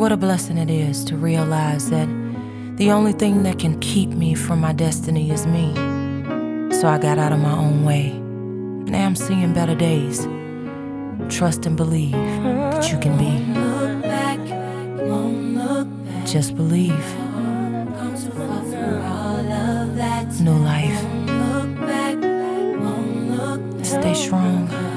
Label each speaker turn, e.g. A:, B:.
A: What a blessing it is to realize that the only thing that can keep me from my destiny is me. So I got out of my own way. Now I'm seeing better days. Trust and believe that you can be.
B: Look back, won't look back.
A: Just believe.
B: Come too far for all of that.
A: New life.
B: Look back, won't look back.
A: Stay strong.